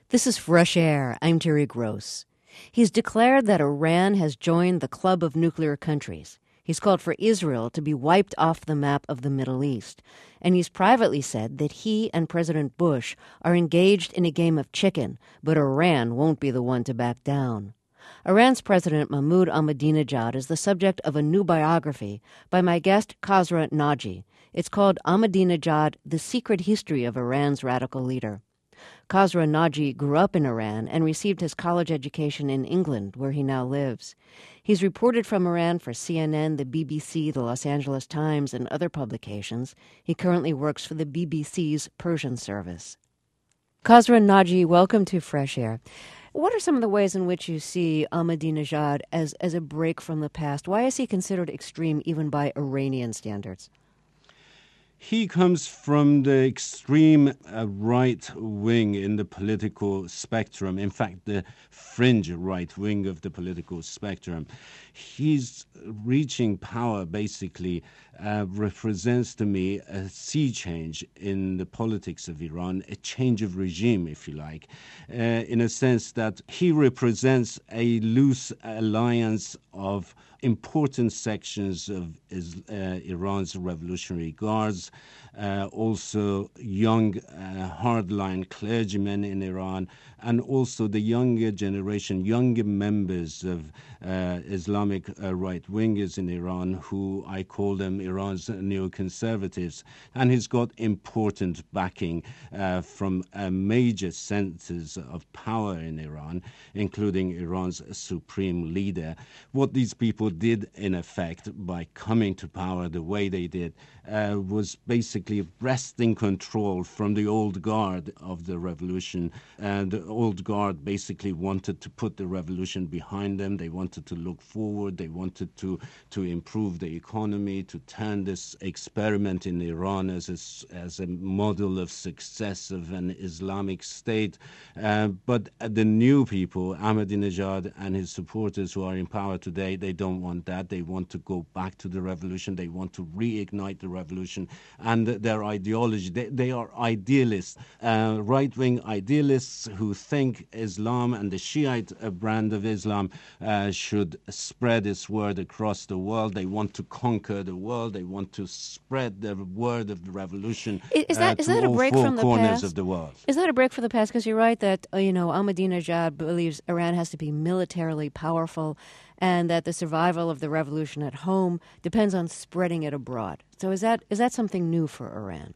This is Fresh Air. I'm Terry Gross. He's declared that Iran has joined the club of nuclear countries. He's called for Israel to be wiped off the map of the Middle East. And he's privately said that he and President Bush are engaged in a game of chicken, but Iran won't be the one to back down. Iran's President Mahmoud Ahmadinejad is the subject of a new biography by my guest Khosrow Naji. It's called Ahmadinejad, The Secret History of Iran's Radical Leader. Khosrow Naji grew up in Iran and received his college education in England, where he now lives. He's reported from Iran for CNN, the BBC, the Los Angeles Times, and other publications. He currently works for the BBC's Persian service. Khosrow Naji, welcome to Fresh Air. What are some of the ways in which you see Ahmadinejad as a break from the past? Why is he considered extreme even by Iranian standards? He comes from the extreme right wing in the political spectrum. In fact, the fringe right wing of the political spectrum. He's reaching power basically represents to me a sea change in the politics of Iran, a change of regime, if you like, in a sense that he represents a loose alliance of important sections of Iran's Revolutionary Guards, also young hardline clergymen in Iran, and also the younger generation, younger members of Islamic right-wingers in Iran, who I call them Iran's neoconservatives. And he's got important backing from major centers of power in Iran, including Iran's supreme leader. What these people did, in effect, by coming to power the way they did, was basically wresting control from the old guard of the revolution. And the old guard basically wanted to put the revolution behind them. They wanted to look forward. They wanted to improve the economy, to turn this experiment in Iran as a model of success of an Islamic state. But the new people, Ahmadinejad and his supporters who are in power today, they don't want that. They want to go back to the revolution. They want to reignite the revolution. And their ideology, they are idealists, right-wing idealists who think Islam and the Shiite brand of Islam should spread its word across the world. They want to conquer the world. They want to spread the word of the revolution Is that to a all break four from the corners past? of the world. Is that a break from the past? Because you're right that, Ahmadinejad believes Iran has to be militarily powerful and that the survival of the revolution at home depends on spreading it abroad. So is that something new for Iran?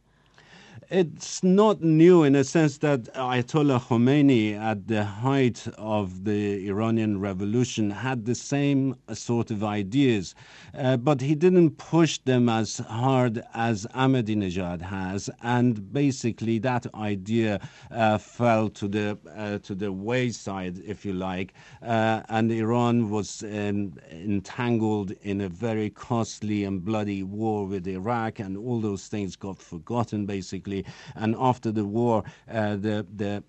It's not new in a sense that Ayatollah Khomeini, at the height of the Iranian Revolution, had the same sort of ideas, but he didn't push them as hard as Ahmadinejad has, and basically that idea fell to the wayside, if you like, and Iran was entangled in a very costly and bloody war with Iraq, and all those things got forgotten, basically. And after the war, the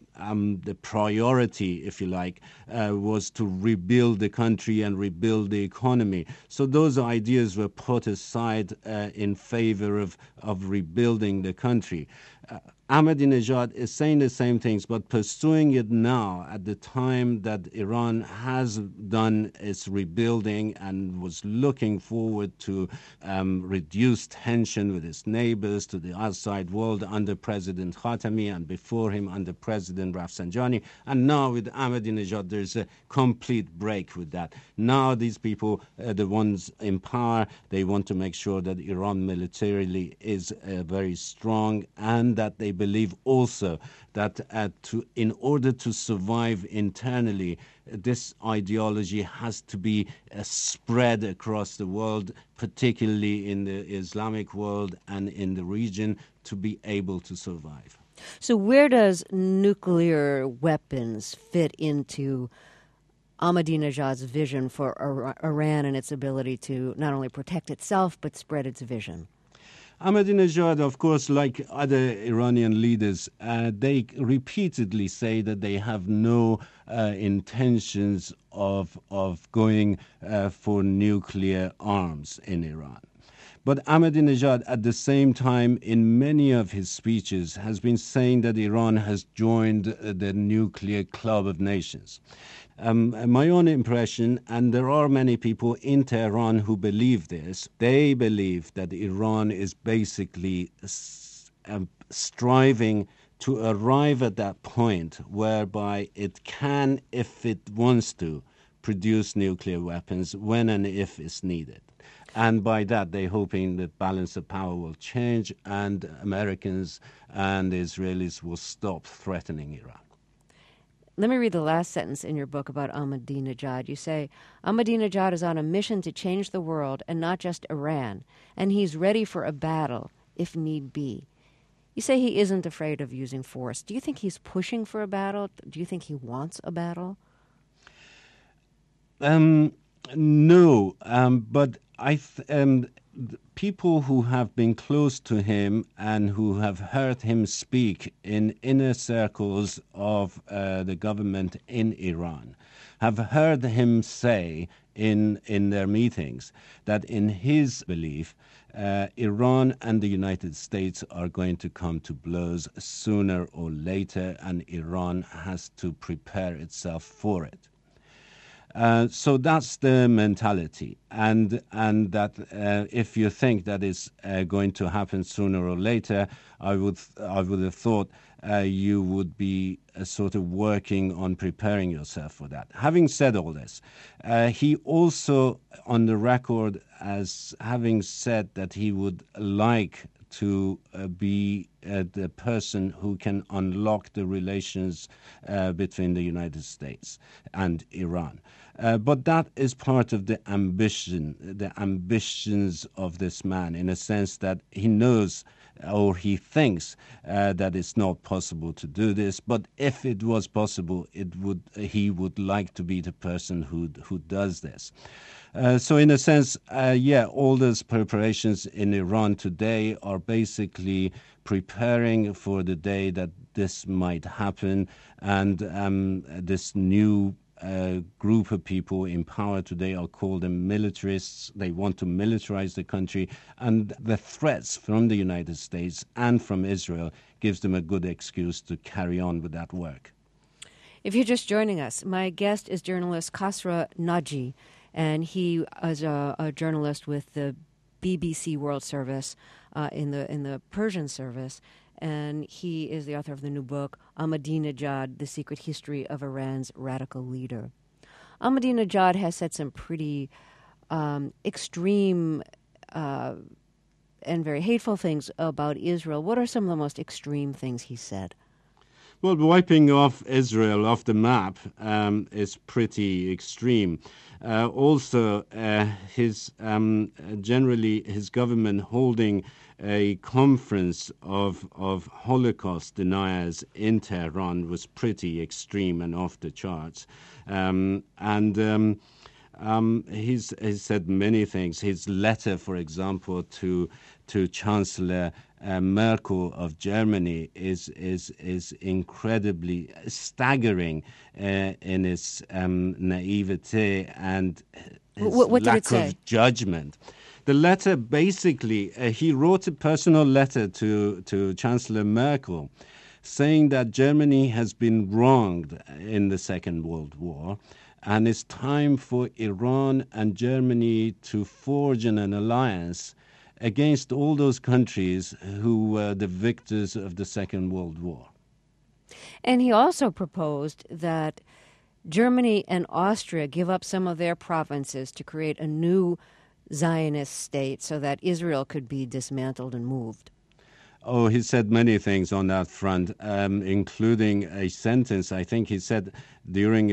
priority, if you like, was to rebuild the country and rebuild the economy. So those ideas were put aside in favor of rebuilding the country. Ahmadinejad is saying the same things, but pursuing it now at the time that Iran has done its rebuilding and was looking forward to reduce tension with its neighbors, to the outside world under President Khatami and before him under President Rafsanjani. And now with Ahmadinejad, there's a complete break with that. Now these people, the ones in power, they want to make sure that Iran militarily is very strong, and that they believe also that in order to survive internally, this ideology has to be spread across the world, particularly in the Islamic world and in the region, to be able to survive. So where does nuclear weapons fit into Ahmadinejad's vision for Iran and its ability to not only protect itself but spread its vision? Ahmadinejad, of course, like other Iranian leaders, they repeatedly say that they have no intentions of going for nuclear arms in Iran. But Ahmadinejad, at the same time, in many of his speeches, has been saying that Iran has joined the nuclear club of nations. My own impression, and there are many people in Tehran who believe this, they believe that Iran is basically striving to arrive at that point whereby it can, if it wants to, produce nuclear weapons when and if it's needed. And by that, they're hoping the balance of power will change and Americans and Israelis will stop threatening Iran. Let me read the last sentence in your book about Ahmadinejad. You say, Ahmadinejad is on a mission to change the world and not just Iran, and he's ready for a battle if need be. You say he isn't afraid of using force. Do you think he's pushing for a battle? Do you think he wants a battle? No, but people who have been close to him and who have heard him speak in inner circles of the government in Iran have heard him say in their meetings that in his belief, Iran and the United States are going to come to blows sooner or later, and Iran has to prepare itself for it. So that's the mentality, and that if you think that is going to happen sooner or later, I would have thought you would be sort of working on preparing yourself for that. Having said all this, he also on the record as having said that he would like to be the person who can unlock the relations between the United States and Iran. But that is part of the ambitions of this man, in a sense that he knows or he thinks that it's not possible to do this. But if it was possible, he would like to be the person who does this. So in a sense, all those preparations in Iran today are basically preparing for the day that this might happen, and this new group of people in power today are called the militarists. They want to militarize the country, and the threats from the United States and from Israel gives them a good excuse to carry on with that work. If you're just joining us, my guest is journalist Khosrow Naji, and he is a journalist with the BBC World Service in the Persian service, and he is the author of the new book, Ahmadinejad, The Secret History of Iran's Radical Leader. Ahmadinejad has said some pretty extreme and very hateful things about Israel. What are some of the most extreme things he said? Well, wiping off Israel off the map is pretty extreme. Also, his government holding a conference of Holocaust deniers in Tehran was pretty extreme and off the charts. He's said many things. His letter, for example, to Chancellor Merkel of Germany is incredibly staggering in its naivete and his lack of judgment. The letter basically, he wrote a personal letter to Chancellor Merkel saying that Germany has been wronged in the Second World War, and it's time for Iran and Germany to forge an alliance against all those countries who were the victors of the Second World War. And he also proposed that Germany and Austria give up some of their provinces to create a new Zionist state so that Israel could be dismantled and moved. Oh, he said many things on that front, including a sentence. I think he said during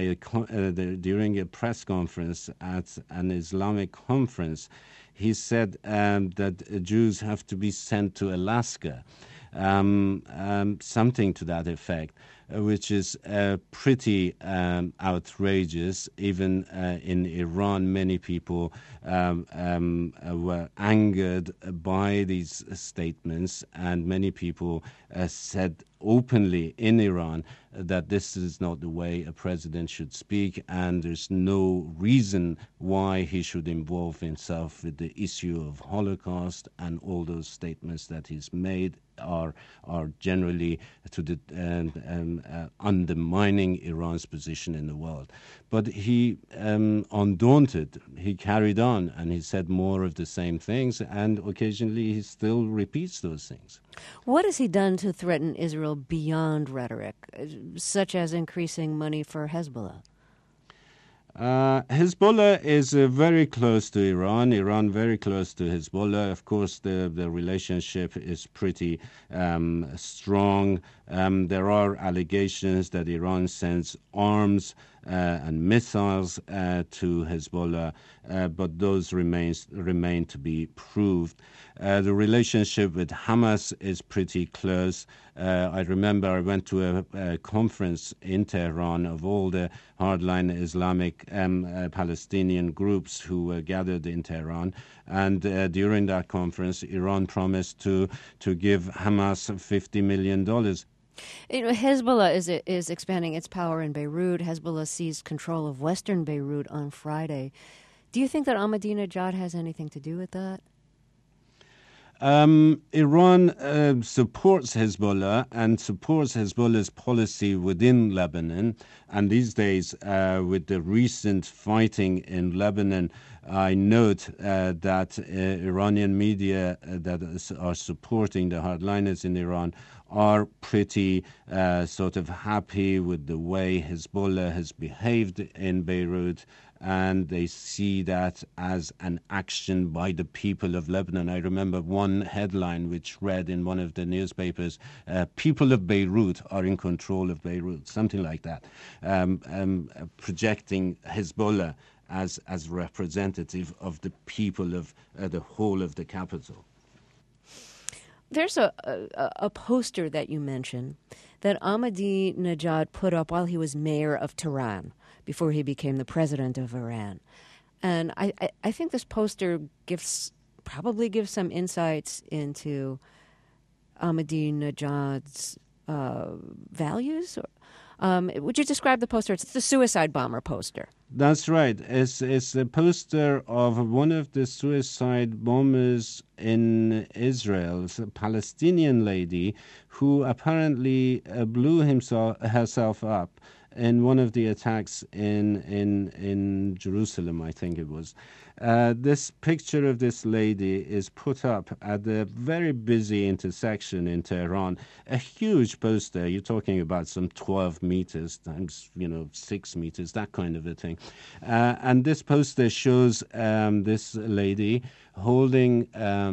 a press conference at an Islamic conference, he said that Jews have to be sent to Alaska, something to that effect, which is pretty outrageous. Even in Iran, many people were angered by these statements, and many people said openly in Iran that this is not the way a president should speak, and there's no reason why he should involve himself with the issue of Holocaust, and all those statements that he's made are generally to the undermining Iran's position in the world. But he, undaunted, he carried on, and he said more of the same things, and occasionally he still repeats those things. What has he done to threaten Israel beyond rhetoric, such as increasing money for Hezbollah? Hezbollah is very close to Iran. Iran very close to Hezbollah. Of course, the relationship is pretty strong. There are allegations that Iran sends arms and missiles to Hezbollah, but those remain to be proved. The relationship with Hamas is pretty close. I remember I went to a conference in Tehran of all the hardline Islamic Palestinian groups who were gathered in Tehran, and during that conference, Iran promised to give Hamas $50 million. Hezbollah is expanding its power in Beirut. Hezbollah seized control of western Beirut on Friday. Do you think that Ahmadinejad has anything to do with that? Iran supports Hezbollah and supports Hezbollah's policy within Lebanon. And these days, with the recent fighting in Lebanon, I note that Iranian media that are supporting the hardliners in Iran are pretty sort of happy with the way Hezbollah has behaved in Beirut, and they see that as an action by the people of Lebanon. I remember one headline which read in one of the newspapers, people of Beirut are in control of Beirut, something like that, projecting Hezbollah as representative of the people of the whole of the capital. There's a poster that you mentioned that Ahmadinejad put up while he was mayor of Tehran, before he became the president of Iran. And I think this poster probably gives some insights into Ahmadinejad's values. Would you describe the poster? It's the suicide bomber poster. That's right. It's a poster of one of the suicide bombers in Israel. It's a Palestinian lady who apparently blew herself up in one of the attacks in Jerusalem, I think it was. This picture of this lady is put up at the very busy intersection in Tehran. A huge poster. You're talking about some 12 meters times, 6 meters, that kind of a thing. And this poster shows this lady holding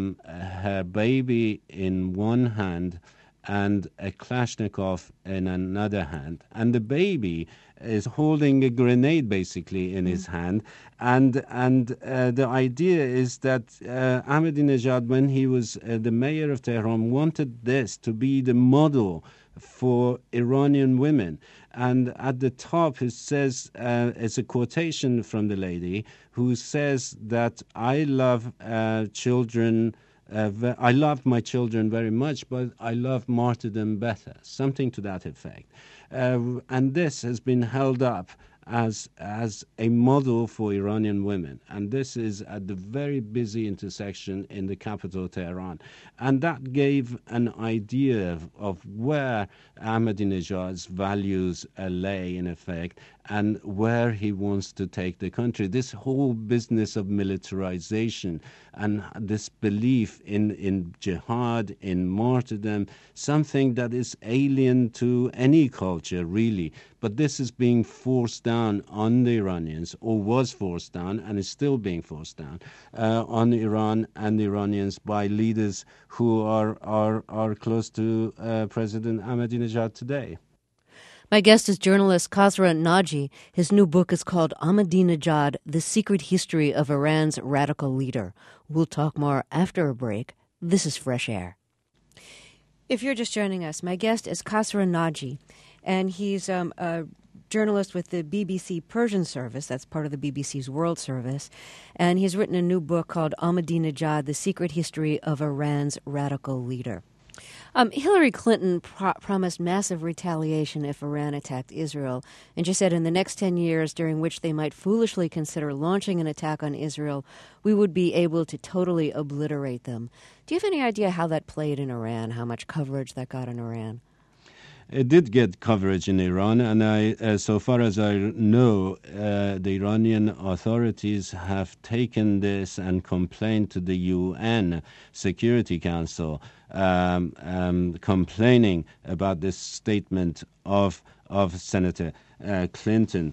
her baby in one hand and a Kalashnikov in another hand. And the baby is holding a grenade, basically, in his hand. And the idea is that Ahmadinejad, when he was the mayor of Tehran, wanted this to be the model for Iranian women. And at the top, it says, it's a quotation from the lady who says that I love children. I love my children very much, but I love martyrdom better, something to that effect. And this has been held up as a model for Iranian women. And this is at the very busy intersection in the capital, Tehran. And that gave an idea of where Ahmadinejad's values lay, in effect, and where he wants to take the country. This whole business of militarization and this belief in jihad, in martyrdom, something that is alien to any culture, really. But this is being forced down on the Iranians, or was forced down, and is still being forced down on Iran and the Iranians by leaders who are close to President Ahmadinejad today. My guest is journalist Khosrow Naji. His new book is called Ahmadinejad, The Secret History of Iran's Radical Leader. We'll talk more after a break. This is Fresh Air. If you're just joining us, my guest is Khosrow Naji, and he's a journalist with the BBC Persian Service. That's part of the BBC's World Service. And he's written a new book called Ahmadinejad, The Secret History of Iran's Radical Leader. Hillary Clinton promised massive retaliation if Iran attacked Israel, and she said in the next 10 years, during which they might foolishly consider launching an attack on Israel, we would be able to totally obliterate them. Do you have any idea how that played in Iran, how much coverage that got in Iran? It did get coverage in Iran, and so far as I know, the Iranian authorities have taken this and complained to the UN Security Council, complaining about this statement of Senator Clinton.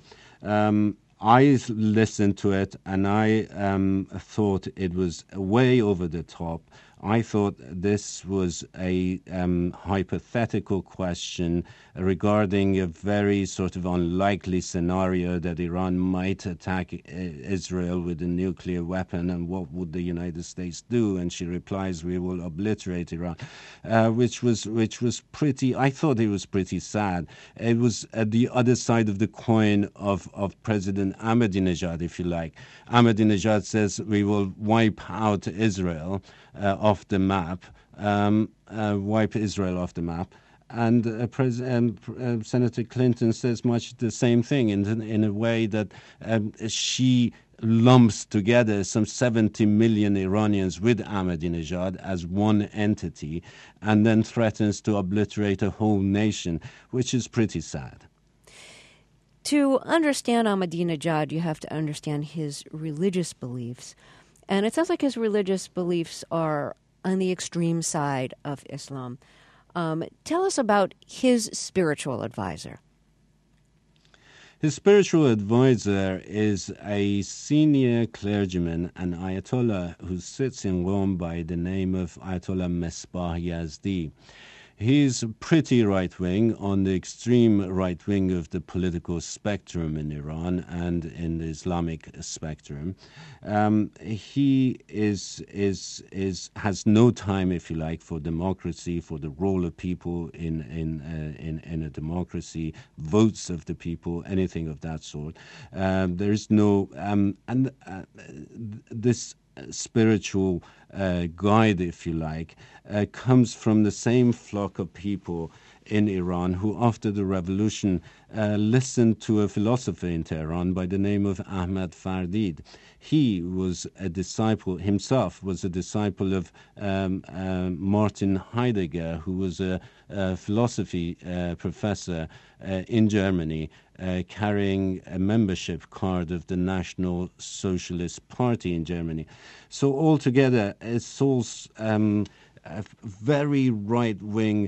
I listened to it, and I thought it was way over the top. I thought this was a hypothetical question regarding a very sort of unlikely scenario that Iran might attack Israel with a nuclear weapon, and what would the United States do? And she replies, "We will obliterate Iran," which was pretty. I thought it was pretty sad. It was at the other side of the coin of President Ahmadinejad, if you like. Ahmadinejad says we will wipe out Israel off the map, wipe Israel off the map. And Senator Clinton says much the same thing in a way that she lumps together some 70 million Iranians with Ahmadinejad as one entity, and then threatens to obliterate a whole nation, which is pretty sad. To understand Ahmadinejad, you have to understand his religious beliefs. And it sounds like his religious beliefs are on the extreme side of Islam. Tell us about his spiritual advisor. His spiritual advisor is a senior clergyman, an Ayatollah who sits in Rome by the name of Ayatollah Mesbah Yazdi. He's pretty right-wing, on the extreme right-wing of the political spectrum in Iran and in the Islamic spectrum. He has no time, if you like, for democracy, for the role of people in a democracy, votes of the people, anything of that sort. There is no this spiritual guide, if you like, comes from the same flock of people in Iran who, after the revolution, listened to a philosopher in Tehran by the name of Ahmad Fardid. He was a disciple, himself was a disciple of Martin Heidegger, who was a philosophy professor in Germany, carrying a membership card of the National Socialist Party in Germany. So altogether, it's all a very right-wing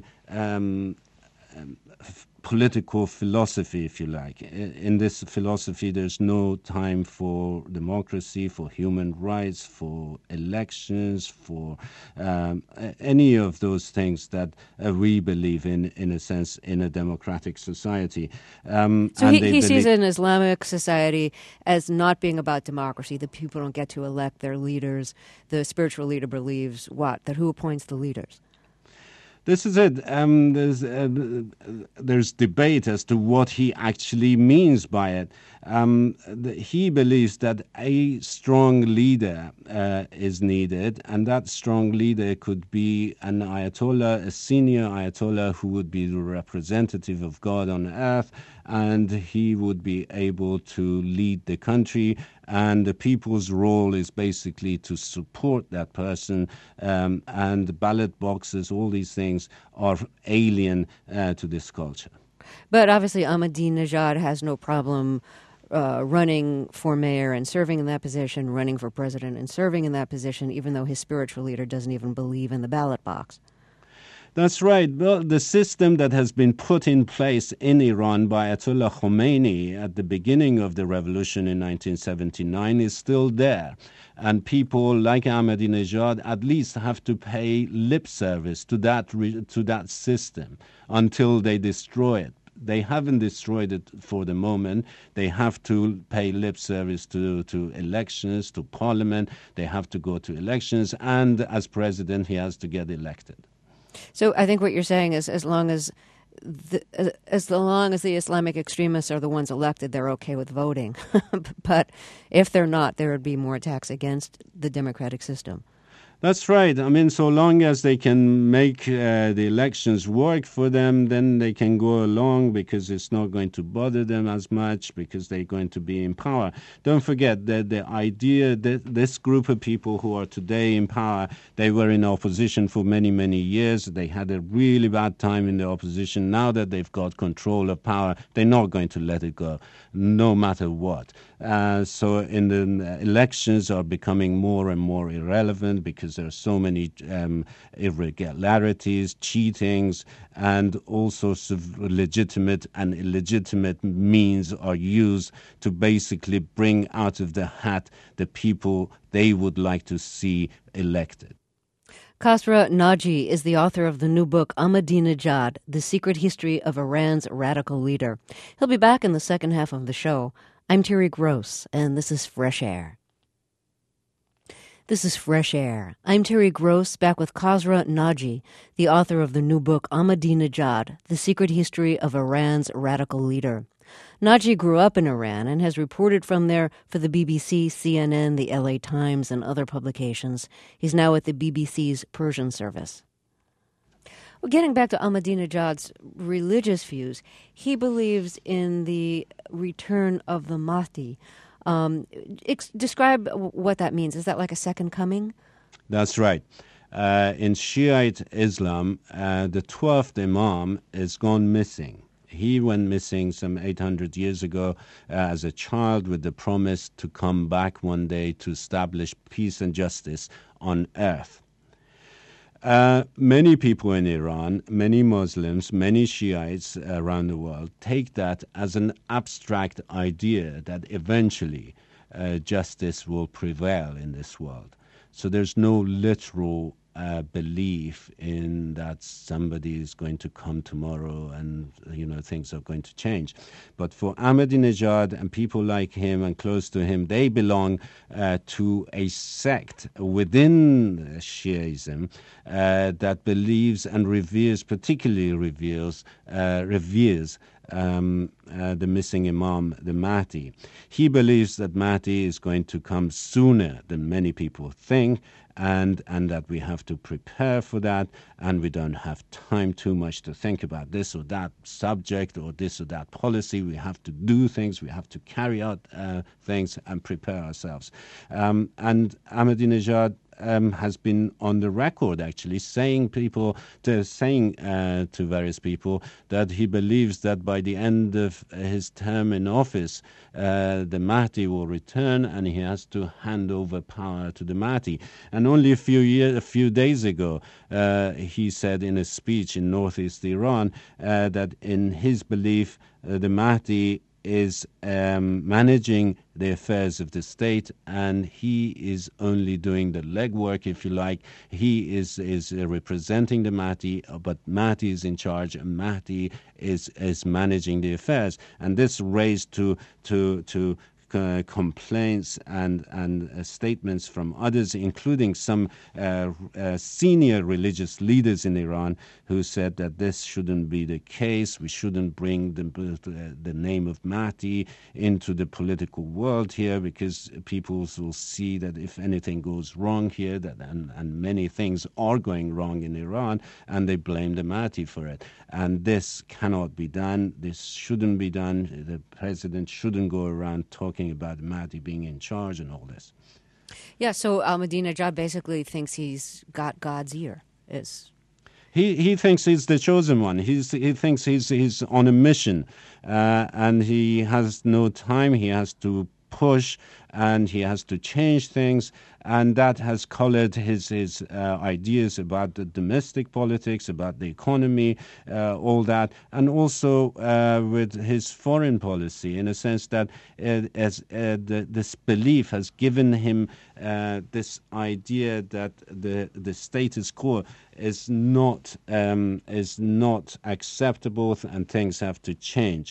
political philosophy, if you like. In this philosophy, there's no time for democracy, for human rights, for elections, for any of those things that we believe in a sense, in a democratic society. So he sees an Islamic society as not being about democracy. The people don't get to elect their leaders. The spiritual leader believes what? That who appoints the leaders? This is it. There's debate as to what he actually means by it. He believes that a strong leader is needed, and that strong leader could be an Ayatollah, a senior Ayatollah who would be the representative of God on earth, and he would be able to lead the country, and the people's role is basically to support that person, and ballot boxes, all these things are alien to this culture. But obviously Ahmadinejad has no problem running for mayor and serving in that position, running for president and serving in that position, even though his spiritual leader doesn't even believe in the ballot box. That's right. Well, the system that has been put in place in Iran by Ayatollah Khomeini at the beginning of the revolution in 1979 is still there. And people like Ahmadinejad at least have to pay lip service to that system until they destroy it. They haven't destroyed it for the moment. They have to pay lip service to elections, to parliament. They have to go to elections. And as president, he has to get elected. So I think what you're saying is as long as the Islamic extremists are the ones elected, they're okay with voting. But if they're not, there would be more attacks against the democratic system. That's right. I mean, so long as they can make the elections work for them, then they can go along because it's not going to bother them as much because they're going to be in power. Don't forget that the idea that this group of people who are today in power, they were in opposition for many, many years. They had a really bad time in the opposition. Now that they've got control of power, they're not going to let it go, no matter what. So in the elections are becoming more and more irrelevant because there are so many irregularities, cheatings, and all sorts of legitimate and illegitimate means are used to basically bring out of the hat the people they would like to see elected. Khosrow Naji is the author of the new book Ahmadinejad, The Secret History of Iran's Radical Leader. He'll be back in the second half of the show. I'm Terry Gross, and this is Fresh Air. This is Fresh Air. I'm Terry Gross, back with Khosrow Naji, the author of the new book Ahmadinejad, The Secret History of Iran's Radical Leader. Naji grew up in Iran and has reported from there for the BBC, CNN, the LA Times, and other publications. He's now at the BBC's Persian service. Well, getting back to Ahmadinejad's religious views, he believes in the return of the Mahdi. Describe what that means. Is that like a second coming? That's right. In Shiite Islam, the 12th Imam is gone missing. He went missing some 800 years ago as a child with the promise to come back one day to establish peace and justice on earth. Many people in Iran, many Muslims, many Shiites around the world take that as an abstract idea that eventually justice will prevail in this world. So there's no literal belief in that somebody is going to come tomorrow and, things are going to change. But for Ahmadinejad and people like him and close to him, they belong to a sect within Shiism that believes and reveres, particularly reveres the missing Imam, the Mahdi. He believes that Mahdi is going to come sooner than many people think, and that we have to prepare for that, and we don't have time too much to think about this or that subject or this or that policy. We have to do things, we have to carry out things and prepare ourselves. And Ahmadinejad has been on the record actually saying to various people that he believes that by the end of his term in office, the Mahdi will return and he has to hand over power to the Mahdi. And only a few days ago, he said in a speech in northeast Iran that in his belief, the Mahdi is managing the affairs of the state, and he is only doing the legwork, if you like. He is representing the Mahdi, but Mahdi is in charge, and Mahdi is managing the affairs. And this raised to complaints and statements from others, including some senior religious leaders in Iran who said that this shouldn't be the case. We shouldn't bring the name of Mahdi into the political world here, because people will see that if anything goes wrong here, and many things are going wrong in Iran, and they blame the Mahdi for it. And this cannot be done. This shouldn't be done. The president shouldn't go around talking about Mahdi being in charge and all this. Yeah, so Ahmadinejad basically thinks he's got God's ear. He thinks he's the chosen one. He thinks he's on a mission, and he has no time. He has to push, and he has to change things, and that has colored his ideas about the domestic politics, about the economy, all that, and also with his foreign policy, in a sense that this belief has given him this idea that the status quo is not acceptable, and things have to change.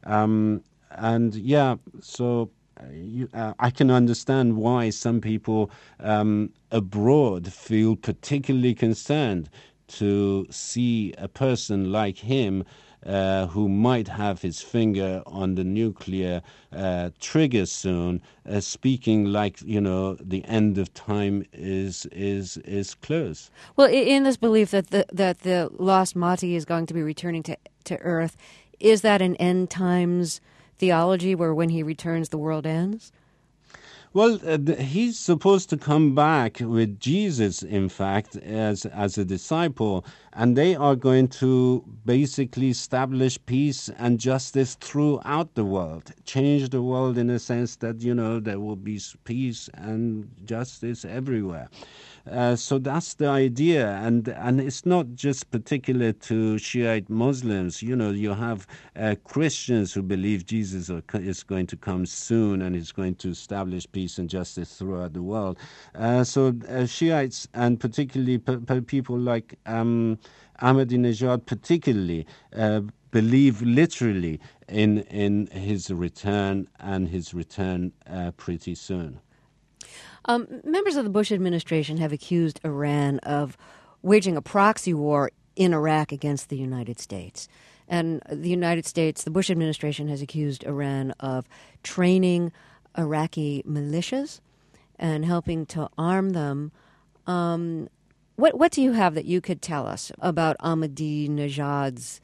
I can understand why some people abroad feel particularly concerned to see a person like him who might have his finger on the nuclear trigger soon, speaking like, the end of time is close. Well, in this belief that the lost Mati is going to be returning to Earth, is that an end times theology where when he returns the world ends? Well, he's supposed to come back with Jesus, in fact, as a disciple, and they are going to basically establish peace and justice throughout the world, change the world in a sense that, there will be peace and justice everywhere. So that's the idea, and it's not just particular to Shiite Muslims. You have Christians who believe Jesus is going to come soon and is going to establish peace and justice throughout the world. So Shiites, and particularly people like Ahmadinejad particularly, believe literally in his return, and his return pretty soon. Members of the Bush administration have accused Iran of waging a proxy war in Iraq against the United States. And the Bush administration has accused Iran of training Iraqi militias and helping to arm them. What do you have that you could tell us about Ahmadinejad's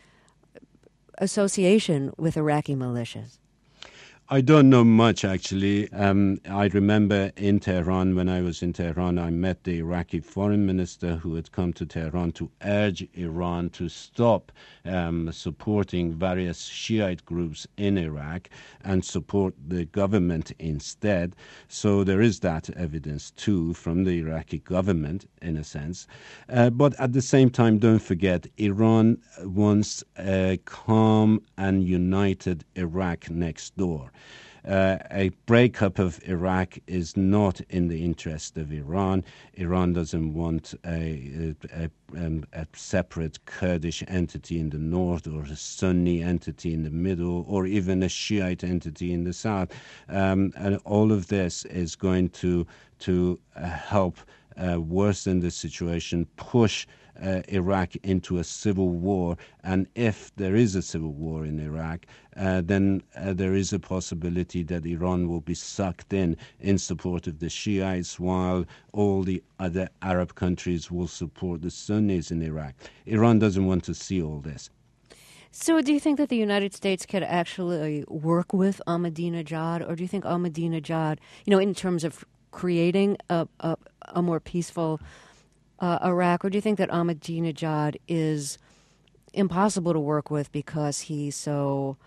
association with Iraqi militias? I don't know much, actually. I remember in Tehran, when I was in Tehran, I met the Iraqi foreign minister who had come to Tehran to urge Iran to stop supporting various Shiite groups in Iraq and support the government instead. So there is that evidence, too, from the Iraqi government, in a sense. But at the same time, don't forget, Iran wants a calm and united Iraq next door. A breakup of Iraq is not in the interest of Iran. Iran doesn't want a separate Kurdish entity in the north, or a Sunni entity in the middle, or even a Shiite entity in the south. And all of this is going to help worsen the situation, push Iraq into a civil war. And if there is a civil war in Iraq, then there is a possibility that Iran will be sucked in support of the Shiites, while all the other Arab countries will support the Sunnis in Iraq. Iran doesn't want to see all this. So do you think that the United States could actually work with Ahmadinejad, or do you think Ahmadinejad, in terms of creating a more peaceful Iraq, or do you think that Ahmadinejad is impossible to work with because he's so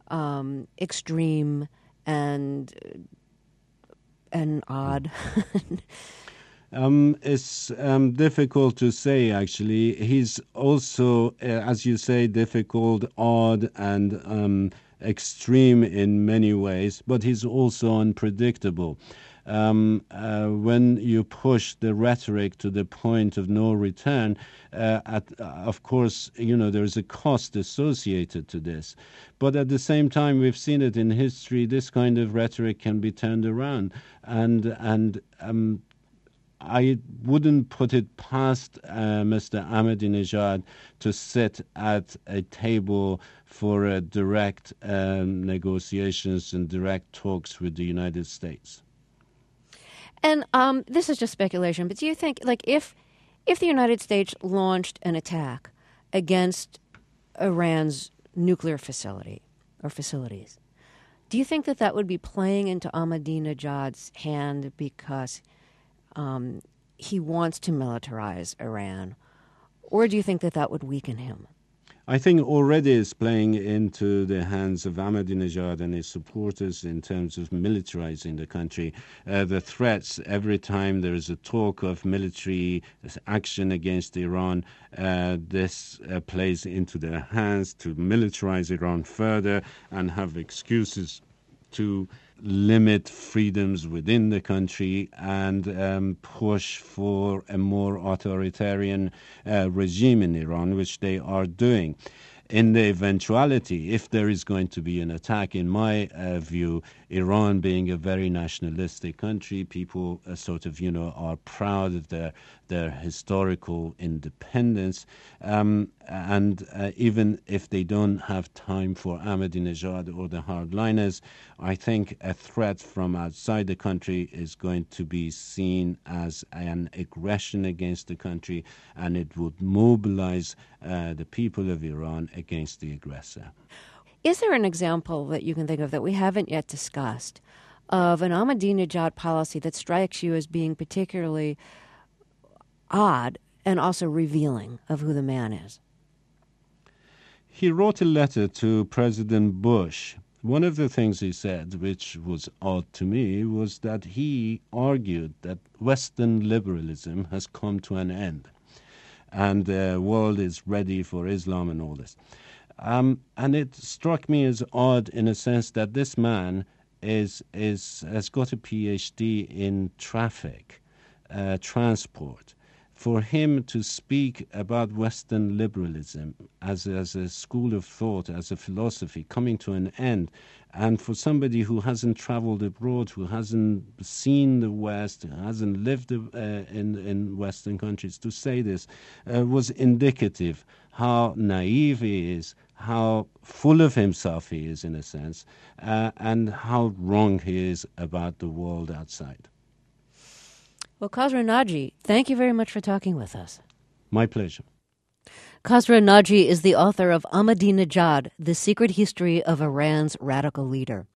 extreme and odd? It's difficult to say, actually. He's also, as you say, difficult, odd, and extreme in many ways, but he's also unpredictable. When you push the rhetoric to the point of no return, of course, there's a cost associated to this. But at the same time, we've seen it in history, this kind of rhetoric can be turned around. And I wouldn't put it past Mr. Ahmadinejad to sit at a table for direct negotiations and direct talks with the United States. And this is just speculation, but do you think, if the United States launched an attack against Iran's nuclear facility or facilities, do you think that would be playing into Ahmadinejad's hand because he wants to militarize Iran, or do you think that would weaken him? I think already is playing into the hands of Ahmadinejad and his supporters in terms of militarizing the country. The threats, every time there is a talk of military action against Iran, this plays into their hands to militarize Iran further and have excuses to limit freedoms within the country and push for a more authoritarian regime in Iran, which they are doing. In the eventuality, if there is going to be an attack, in my view, Iran being a very nationalistic country, people are proud of their historical independence. And even if they don't have time for Ahmadinejad or the hardliners, I think a threat from outside the country is going to be seen as an aggression against the country, and it would mobilize the people of Iran against the aggressor. Is there an example that you can think of that we haven't yet discussed of an Ahmadinejad policy that strikes you as being particularly odd and also revealing of who the man is? He wrote a letter to President Bush. One of the things he said, which was odd to me, was that he argued that Western liberalism has come to an end and the world is ready for Islam and all this. And it struck me as odd in a sense that this man has got a PhD in traffic, transport. For him to speak about Western liberalism as a school of thought, as a philosophy coming to an end, and for somebody who hasn't traveled abroad, who hasn't seen the West, who hasn't lived in Western countries, to say this was indicative how naive he is, how full of himself he is in a sense, and how wrong he is about the world outside. Well, Khosrow Naji, thank you very much for talking with us. My pleasure. Khosrow Naji is the author of Ahmadinejad, The Secret History of Iran's Radical Leader.